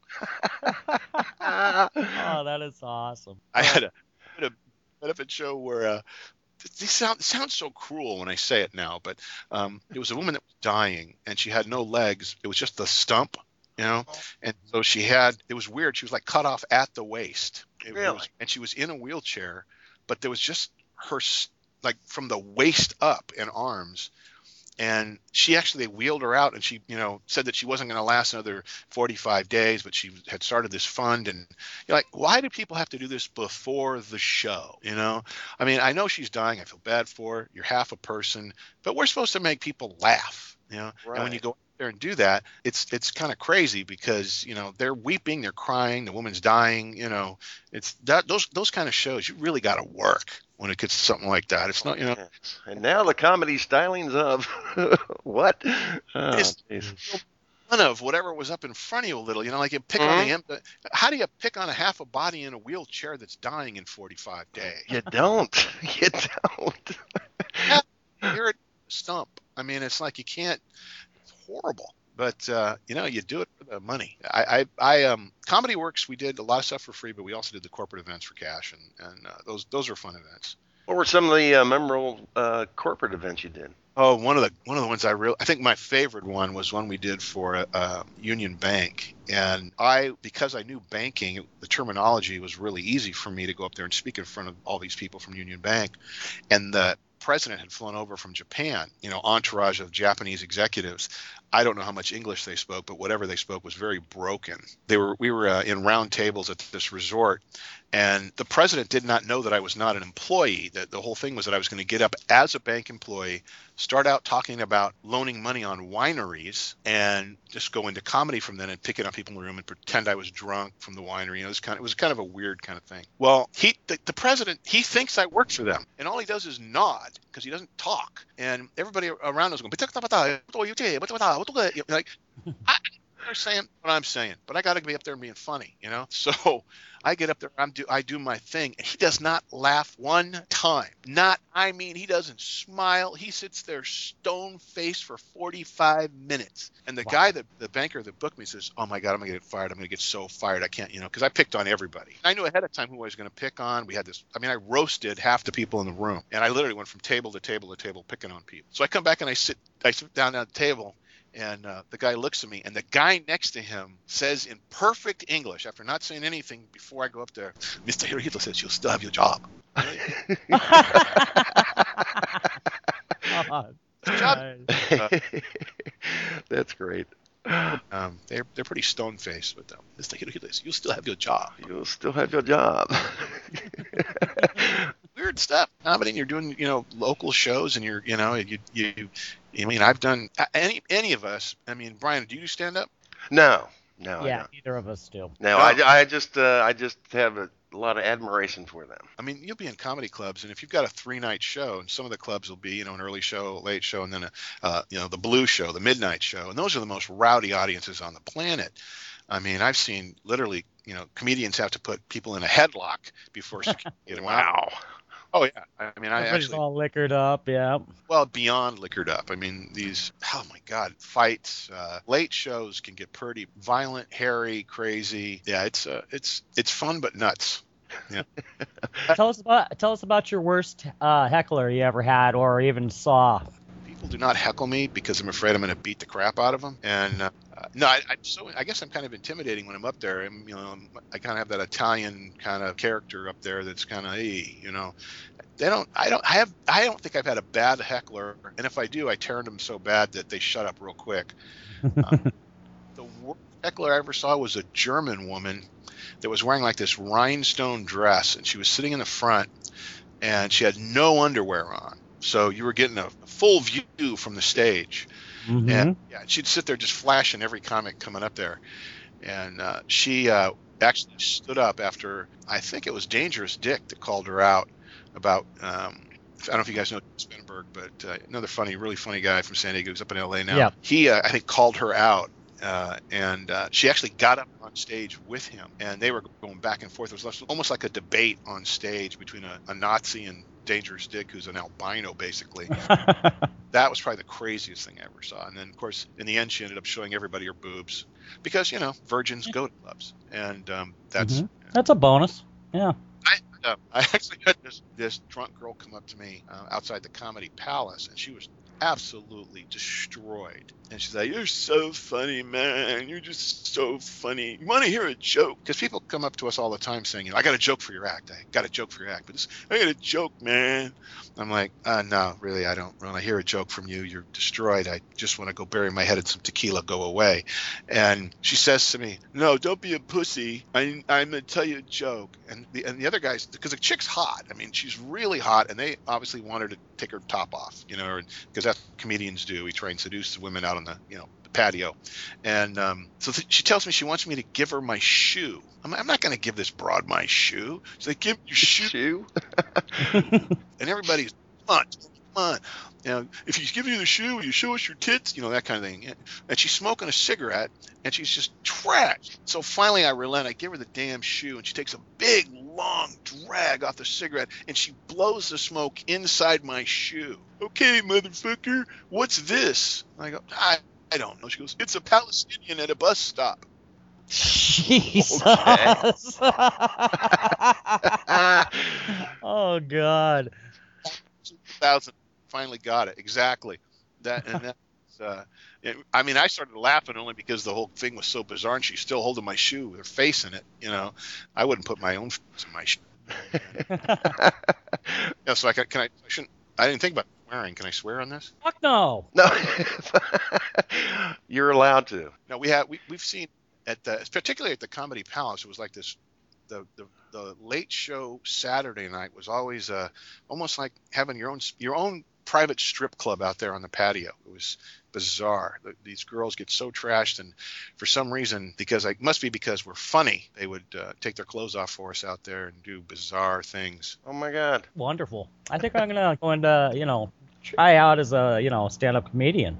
[SPEAKER 4] Oh, that is awesome.
[SPEAKER 3] I had a, I had a benefit show where uh, this sound it sounds so cruel when I say it now, but um, it was a woman that was dying, and she had no legs. It was just the stump, you know, and so she had. It was weird. She was like cut off at the waist. It
[SPEAKER 2] Really?
[SPEAKER 3] was, and she was in a wheelchair, but there was just her s- like from the waist up and arms. And she actually, they wheeled her out, and she, you know, said that she wasn't going to last another forty-five days, but she had started this fund. And you're like, why do people have to do this before the show? You know, I mean, I know she's dying. I feel bad for her. You're half a person, but we're supposed to make people laugh, you know.
[SPEAKER 2] Right.
[SPEAKER 3] And when you go out there and do that, it's it's kind of crazy because, you know, they're weeping, they're crying, the woman's dying, you know. It's that those those kind of shows, you really got to work when it gets to something like that. It's not, you know.
[SPEAKER 2] Yes. And now the comedy stylings of what? Oh,
[SPEAKER 3] It's-
[SPEAKER 2] jeez.
[SPEAKER 3] One of whatever was up in front of you a little, you know, like you pick on the em- how do you pick on a half a body in a wheelchair that's dying in forty-five days?
[SPEAKER 2] You don't. You don't.
[SPEAKER 3] You're a stump. I mean, it's like you can't. It's horrible. But uh, you know, you do it for the money. I, I, I, um, Comedy Works. We did a lot of stuff for free, but we also did the corporate events for cash, and and uh, those those are fun events.
[SPEAKER 2] What were some of the uh, memorable uh, corporate events you did?
[SPEAKER 3] Oh, one of the one of the ones I really I think my favorite one was one we did for uh, Union Bank, and I because I knew banking, the terminology was really easy for me to go up there and speak in front of all these people from Union Bank, and the president had flown over from Japan, you know, entourage of Japanese executives. I don't know how much English they spoke, but whatever they spoke was very broken. They were we were uh, in round tables at this resort, and the president did not know that I was not an employee. That the whole thing was that I was going to get up as a bank employee, start out talking about loaning money on wineries, and just go into comedy from then and pick it on people in the room and pretend I was drunk from the winery. You know, it was kind of, it was kind of a weird kind of thing. Well, he the, the president he thinks I work for them, and all he does is nod because he doesn't talk, and everybody around us going, like, I, they're saying what I'm saying, but I got to be up there and being funny, you know. So I get up there, I'm do I do my thing, and he does not laugh one time. Not, I mean, he doesn't smile. He sits there stone faced for forty-five minutes. And the
[SPEAKER 4] Wow.
[SPEAKER 3] guy that the banker that booked me says, "Oh my God, I'm gonna get fired. I'm gonna get so fired. I can't, you know, because I picked on everybody. I knew ahead of time who I was gonna pick on. We had this. I mean, I roasted half the people in the room, and I literally went from table to table to table picking on people. So I come back and I sit, I sit down at the table. And uh, the guy looks at me, and the guy next to him says in perfect English, after not saying anything before I go up there, "Mister Hirohito says you'll still have your job."
[SPEAKER 4] Oh,
[SPEAKER 3] Job.
[SPEAKER 4] nice.
[SPEAKER 2] That's great.
[SPEAKER 3] Um, they're they're pretty stone faced, but um, Mister Hirohito says you'll still have your job.
[SPEAKER 2] You'll still have your job.
[SPEAKER 3] Weird stuff. I mean, you're doing, you know, local shows, and you're, you know, you you. I mean, I've done any any of us. I mean, Brian, do you do stand up?
[SPEAKER 2] No, no, I
[SPEAKER 4] Yeah,
[SPEAKER 2] don't.
[SPEAKER 4] neither of us do.
[SPEAKER 2] No,
[SPEAKER 3] No.
[SPEAKER 2] I, I just uh, I just have a lot of admiration for them.
[SPEAKER 3] I mean, you'll be in comedy clubs, and if you've got a three night show, and some of the clubs will be, you know, an early show, a late show, and then a, uh, you know, the blue show, the midnight show, and those are the most rowdy audiences on the planet. I mean, I've seen literally, you know, comedians have to put people in a headlock before security get them out.
[SPEAKER 2] Wow.
[SPEAKER 3] Oh yeah, I mean, I
[SPEAKER 4] Everybody's
[SPEAKER 3] actually,
[SPEAKER 4] all liquored up, yeah.
[SPEAKER 3] well, beyond liquored up. I mean, these, oh my God, fights, uh, late shows can get pretty violent, hairy, crazy. Yeah, it's uh, it's it's fun but nuts.
[SPEAKER 4] Tell us about tell us about your worst uh, heckler you ever had or even saw.
[SPEAKER 3] People do not heckle me because I'm afraid I'm going to beat the crap out of them. And uh, no, I, I so I guess I'm kind of intimidating when I'm up there. I'm, you know, I'm, I kind of have that Italian kind of character up there that's kind of, hey, you know, they don't. I don't. I have. I don't think I've had a bad heckler, and if I do, I turn them so bad that they shut up real quick. Um, the worst heckler I ever saw was a German woman that was wearing like this rhinestone dress, and she was sitting in the front, and she had no underwear on. So you were getting a full view from the stage.
[SPEAKER 4] Mhm.
[SPEAKER 3] And yeah, she'd sit there just flashing every comic coming up there. And uh, she uh, actually stood up after, I think it was Dangerous Dick that called her out about, um, I don't know if you guys know Spenberg, but uh, another funny, really funny guy from San Diego who's up in L A now.
[SPEAKER 4] Yeah.
[SPEAKER 3] He, uh, I think, called her out uh, and uh, she actually got up on stage with him, and they were going back and forth. It was almost like a debate on stage between a, a Nazi and Dangerous Dick, who's an albino, basically. That was probably the craziest thing I ever saw. And then, of course, in the end, she ended up showing everybody her boobs because, you know, virgins go to clubs, and um, that's
[SPEAKER 4] mm-hmm. that's a bonus. Yeah.
[SPEAKER 3] I, uh, I actually had this, this drunk girl come up to me uh, outside the Comedy Palace, and she was absolutely destroyed. And she's like, "You're so funny, man. You're just so funny. You want to hear a joke?" Because people come up to us all the time saying, you know, "I got a joke for your act. I got a joke for your act. But this, I got a joke, man." I'm like, uh, "No, really, I don't. When I hear a joke from you, you're destroyed. I just want to go bury my head in some tequila, go away." And she says to me, "No, don't be a pussy. I, I'm going to tell you a joke." And the, and the other guys, because the chick's hot. I mean, she's really hot, and they obviously want her to take her top off, you know, because that's what comedians do. We try and seduce the women out on the, you know, the patio. And um, so th- she tells me she wants me to give her my shoe. I'm, I'm not going to give this broad my shoe. She's like, "Give your shoe."
[SPEAKER 2] Shoe?
[SPEAKER 3] And everybody's, "Come on, come on. You know, if he's giving you the shoe, will you show us your tits?" You know, that kind of thing. And she's smoking a cigarette, and she's just trashed. So finally I relent. I give her the damn shoe, and she takes a big, long drag off the cigarette, and she blows the smoke inside my shoe. "Okay, motherfucker, what's this?" I go, I, I don't know. She goes, "It's a Palestinian at a bus stop."
[SPEAKER 4] Jesus. Oh God.
[SPEAKER 3] two thousand finally got it exactly that, and that's uh it, I mean, I started laughing only because the whole thing was so bizarre, and she's still holding my shoe with her face in it. You know, I wouldn't put my own face in my shoe. Yeah, so I can, can I, I shouldn't I didn't think about swearing. Can I swear on this?
[SPEAKER 4] Fuck no.
[SPEAKER 2] No. You're allowed to.
[SPEAKER 3] No, we have we, we've seen at the, particularly at the Comedy Palace, it was like this. The, the the late show Saturday night was always uh, almost like having your own your own private strip club out there on the patio. It was bizarre. The, these girls get so trashed, and for some reason, because I must be because we're funny, they would uh, take their clothes off for us out there and do bizarre things.
[SPEAKER 2] Oh my God.
[SPEAKER 4] Wonderful. I think I'm gonna go into, you know, try out as a, you know, stand-up comedian.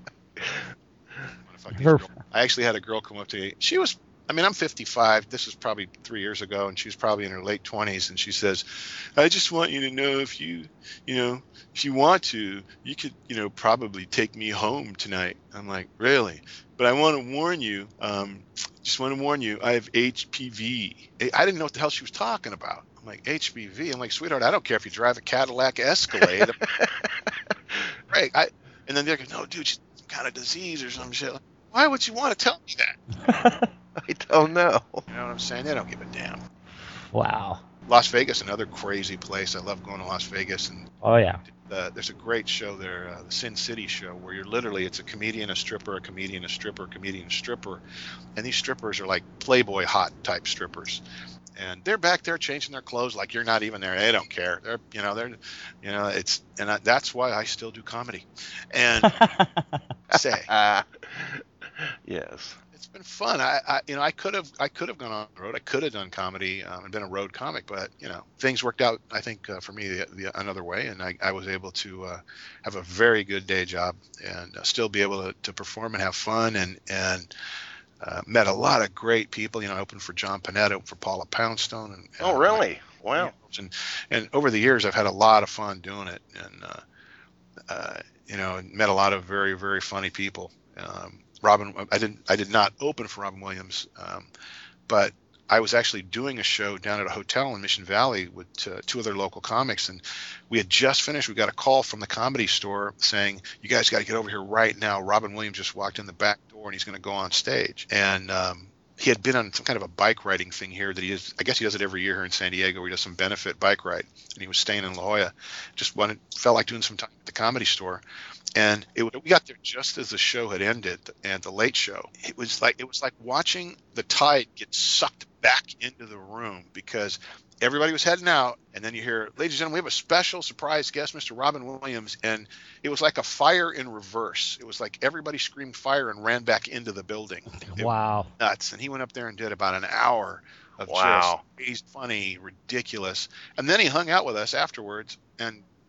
[SPEAKER 3] I actually had a girl come up to me. She was, I mean, I'm fifty-five. This was probably three years ago, and she was probably in her late twenties. And she says, "I just want you to know, if you, you know, if you want to, you could, you know, probably take me home tonight." I'm like, "Really? But I want to warn you. Um, just want to warn you. I have H P V." I didn't know what the hell she was talking about. I'm like, "H P V?" I'm like, "Sweetheart, I don't care if you drive a Cadillac Escalade." Right. I, and then they're like, "No, dude, she's some kind of disease or some shit." Why would you want to tell me that?
[SPEAKER 2] I don't know.
[SPEAKER 3] You know what I'm saying? They don't give a damn.
[SPEAKER 4] Wow.
[SPEAKER 3] Las Vegas, another crazy place. I love going to Las Vegas. And
[SPEAKER 4] Oh yeah.
[SPEAKER 3] uh, there's a great show there, uh, the Sin City show, where you're literally, it's a comedian, a stripper, a comedian, a stripper, a comedian, a stripper. And these strippers are like Playboy hot type strippers. And they're back there changing their clothes like you're not even there. They don't care. They're, you know, they're, you know, it's, and I, that's why I still do comedy. And say,
[SPEAKER 2] Uh, yes.
[SPEAKER 3] it's been fun. I, I, you know, I could have, I could have gone on the road. I could have done comedy um, and been a road comic, but you know, things worked out, I think, uh, for me the, the, another way, and I, I was able to uh, have a very good day job and uh, still be able to, to perform and have fun, and and uh, met a lot of great people. You know, I opened for John Panetta, opened for Paula Poundstone, and
[SPEAKER 2] Oh,
[SPEAKER 3] uh,
[SPEAKER 2] really? Wow.
[SPEAKER 3] and and over the years, I've had a lot of fun doing it, and uh, uh, you know, met a lot of very, very funny people. Um, Robin, I didn't, I did not open for Robin Williams, um, but I was actually doing a show down at a hotel in Mission Valley with uh, two other local comics, and we had just finished. We got a call from the Comedy Store saying, "You guys got to get over here right now. Robin Williams just walked in the back door, and he's going to go on stage." And um, he had been on some kind of a bike riding thing here that he is. I guess he does it every year here in San Diego, where he does some benefit bike ride, and he was staying in La Jolla. Just wanted, felt like doing some time at the Comedy Store. And it, we got there just as the show had ended, and the late show. It was like it was like watching the tide get sucked back into the room, because everybody was heading out, and then you hear, "Ladies and gentlemen, we have a special surprise guest, Mister Robin Williams," and it was like a fire in reverse. It was like everybody screamed fire and ran back into the building. It
[SPEAKER 4] Wow.
[SPEAKER 3] was nuts. And he went up there and did about an hour of
[SPEAKER 2] Wow.
[SPEAKER 3] just, he's funny, ridiculous, and then he hung out with us afterwards and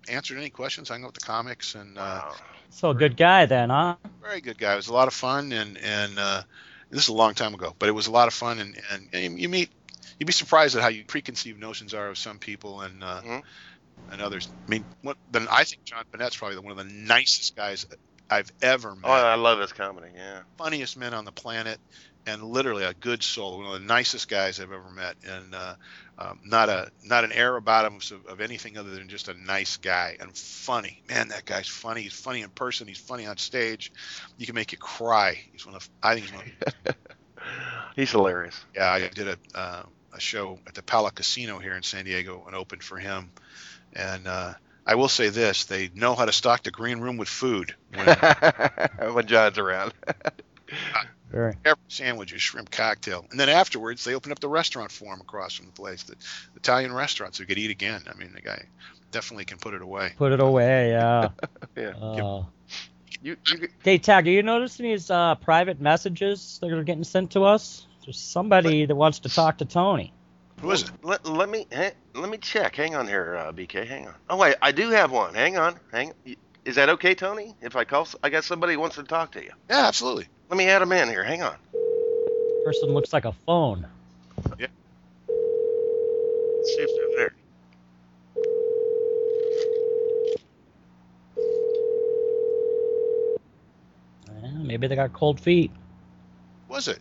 [SPEAKER 3] answered any questions, hung out with the comics, and uh,
[SPEAKER 2] Wow.
[SPEAKER 4] So a good guy then, huh?
[SPEAKER 3] very good guy. It was a lot of fun, and and uh, this is a long time ago, but it was a lot of fun, and, and, and you meet, you'd be surprised at how you preconceived notions are of some people and uh,
[SPEAKER 2] Mhm.
[SPEAKER 3] and others. I mean, what, then I think John Bonnett's probably one of the nicest guys I've ever met.
[SPEAKER 2] Oh, I love his comedy. Yeah.
[SPEAKER 3] Funniest man on the planet, and literally a good soul. One of the nicest guys I've ever met, and uh, um, not a not an air about him of, of anything other than just a nice guy and funny. Man, that guy's funny. He's funny in person. He's funny on stage. You can make you cry. He's one of I think he's one. Of,
[SPEAKER 2] He's hilarious.
[SPEAKER 3] yeah, I did a uh, a show at the Pala Casino here in San Diego and opened for him, and. Uh, I will say this: they know how to stock the green room with food. When
[SPEAKER 2] When John's around.
[SPEAKER 4] Very.
[SPEAKER 3] every sandwiches, shrimp cocktail, and then afterwards they open up the restaurant for him across from the place, the Italian restaurant, so he could eat again. I mean, the guy definitely can put it away.
[SPEAKER 4] Put it away, yeah.
[SPEAKER 2] Yeah.
[SPEAKER 4] Uh,
[SPEAKER 2] You, you,
[SPEAKER 4] hey, Tag, are you noticing these uh, private messages that are getting sent to us? There's somebody that wants to talk to Tony.
[SPEAKER 3] Who is it?
[SPEAKER 2] let, let me ha- let me check. Hang on here, uh, B K. Hang on. Oh wait, I do have one. Hang on. Hang. Is that okay, Tony? If I call, s- I got somebody who wants to talk to you.
[SPEAKER 3] Yeah, absolutely.
[SPEAKER 2] Let me add him in here. Hang on.
[SPEAKER 4] Person looks like a phone.
[SPEAKER 2] Let's see if they're there.
[SPEAKER 4] Yeah, maybe they got cold feet.
[SPEAKER 3] Who was it?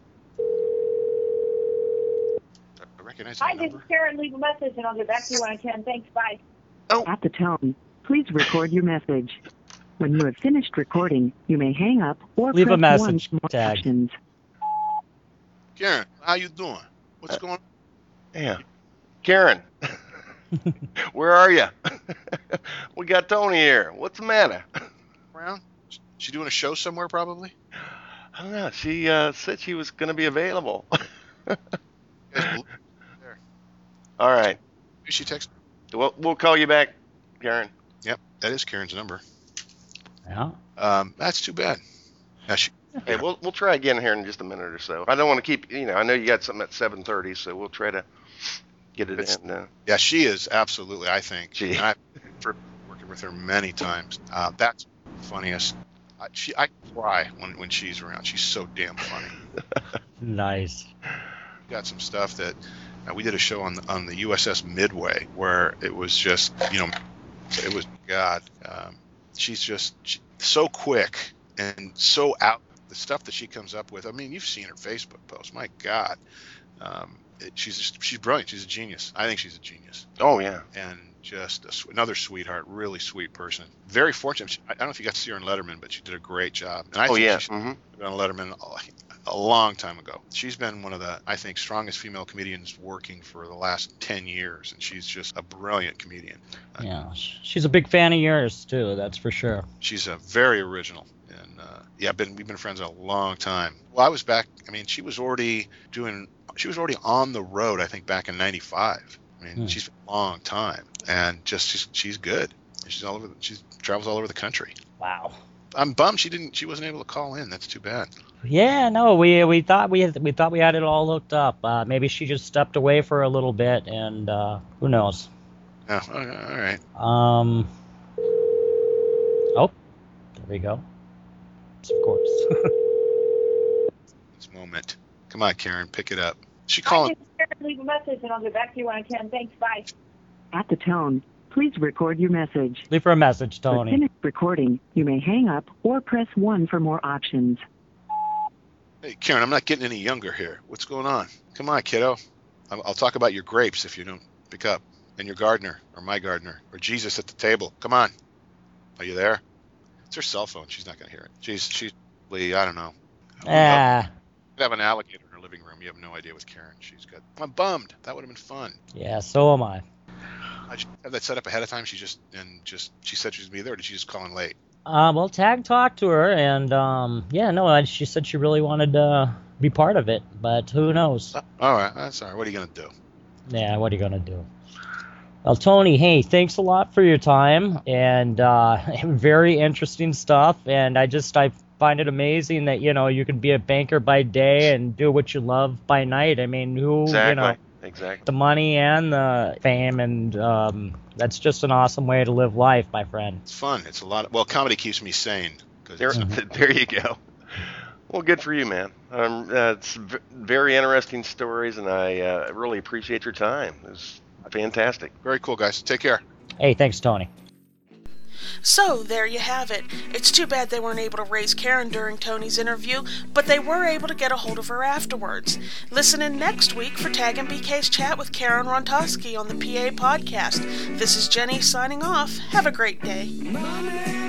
[SPEAKER 3] I recognize
[SPEAKER 5] Hi,
[SPEAKER 3] that
[SPEAKER 5] this is
[SPEAKER 3] number.
[SPEAKER 5] Karen. Leave a message and I'll get back to you when I can. Thanks. Bye.
[SPEAKER 6] At the tone, please record your message. When you have finished recording, you may hang up or
[SPEAKER 4] Leave a
[SPEAKER 6] press one
[SPEAKER 4] message,
[SPEAKER 6] for more
[SPEAKER 4] Tag.
[SPEAKER 6] options.
[SPEAKER 3] Karen, how you doing? What's
[SPEAKER 2] Uh,
[SPEAKER 3] going on?
[SPEAKER 2] Yeah. Karen, where are you? We got Tony here. What's the matter?
[SPEAKER 3] Around? She doing a show somewhere, probably?
[SPEAKER 2] I don't know. She uh, said she was going to be available.
[SPEAKER 3] You guys believe-
[SPEAKER 2] All right.
[SPEAKER 3] Maybe she texted.
[SPEAKER 2] We'll, we'll call you back, Karen.
[SPEAKER 3] Yep, that is Karen's number.
[SPEAKER 4] Yeah.
[SPEAKER 3] Um, that's too bad. Now she,
[SPEAKER 2] Okay, we'll we'll try again here in just a minute or so. I don't want to keep, you know, I know you got something at seven thirty, so we'll try to get it
[SPEAKER 3] It's-
[SPEAKER 2] in. Uh,
[SPEAKER 3] yeah, she is absolutely. I think.
[SPEAKER 2] She-
[SPEAKER 3] And I've for working with her many times. Uh, that's the funniest. I, she, I cry when when she's around. She's so damn funny.
[SPEAKER 4] Nice.
[SPEAKER 3] Got some stuff that uh, we did a show on on the U S S Midway where it was just, you know, it was God. Um, she's just she, so quick and so out. The stuff that she comes up with. I mean, you've seen her Facebook post. My God, um, it, she's just, she's brilliant. She's a genius. I think she's a genius,
[SPEAKER 2] oh, yeah.
[SPEAKER 3] and just a, sw- another sweetheart. Really sweet person. Very fortunate. She, I don't know if you got to see her in Letterman, but she did a great job. And I
[SPEAKER 2] Oh,
[SPEAKER 3] think
[SPEAKER 2] yeah.
[SPEAKER 3] she
[SPEAKER 2] hmm
[SPEAKER 3] should have been on Letterman a, a long time ago. She's been one of the, I think, strongest female comedians working for the last ten years, and she's just a brilliant comedian. Uh,
[SPEAKER 4] Yeah. sh- She's a big fan of yours, too, that's for sure.
[SPEAKER 3] She's a very original, and uh, yeah, been we've been friends a long time. Well, I was back. I mean, she was already doing. She was already on the road. I think back in ninety-five. I mean,
[SPEAKER 4] Hmm.
[SPEAKER 3] she's been a long time, and just she's she's good. She's all over. She travels all over the country.
[SPEAKER 4] Wow.
[SPEAKER 3] I'm bummed she didn't. She wasn't able to call in. That's too bad.
[SPEAKER 4] Yeah, no, we we thought we had, we thought we had it all hooked up. Uh, maybe she just stepped away for a little bit, and uh, who knows?
[SPEAKER 3] Oh, all right.
[SPEAKER 4] Um. Oh, there we go. Of course.
[SPEAKER 3] This moment. Come on, Karen, pick it up. She
[SPEAKER 5] Hi,
[SPEAKER 3] calling.
[SPEAKER 5] this is Karen. Leave a message and I'll get back to you when I can. Thanks. Bye.
[SPEAKER 6] At the tone, please record your message.
[SPEAKER 4] Leave her a message,
[SPEAKER 6] When
[SPEAKER 4] Tony.
[SPEAKER 6] finished recording, you may hang up or press one for more options.
[SPEAKER 3] Hey, Karen, I'm not getting any younger here. What's going on? Come on, kiddo. I'll, I'll talk about your grapes if you don't pick up, and your gardener, or my gardener, or Jesus at the table. Come on. Are you there? It's her cell phone. She's not going to hear it. She's, she's, I don't know.
[SPEAKER 4] Ah,
[SPEAKER 3] Could have an alligator in her living room. You have no idea with Karen. She's got. I'm bummed. That would have been fun.
[SPEAKER 4] yeah, so am I.
[SPEAKER 3] I should have that set up ahead of time. She just and just she said she was gonna be there. Or did she just call in late?
[SPEAKER 4] Uh, well, Tag talked to her, and um, yeah, no, and she said she really wanted to be part of it, but who knows?
[SPEAKER 3] All right, that's all right. What are you gonna do?
[SPEAKER 4] Yeah, what are you gonna do? Well, Tony, hey, thanks a lot for your time, and uh, very interesting stuff. And I just I find it amazing that you know you can be a banker by day and do what you love by night. I mean, who
[SPEAKER 2] Exactly.
[SPEAKER 4] you know
[SPEAKER 2] exactly.
[SPEAKER 4] The money and the fame, and um, that's just an awesome way to live life, my friend.
[SPEAKER 3] It's fun. It's a lot. Of, well, comedy keeps me sane. Cause
[SPEAKER 2] There, there you go. Well, good for you, man. Um, uh, it's v- very interesting stories, and I uh, really appreciate your time. It was fantastic.
[SPEAKER 3] Very cool, guys. Take care.
[SPEAKER 4] Hey, thanks, Tony.
[SPEAKER 1] So, there you have it. It's too bad they weren't able to raise Karen during Tony's interview, but they were able to get a hold of her afterwards. Listen in next week for Tag and B K's chat with Karen Rontowski on the P A Podcast. This is Jenny signing off. Have a great day.
[SPEAKER 7] Money.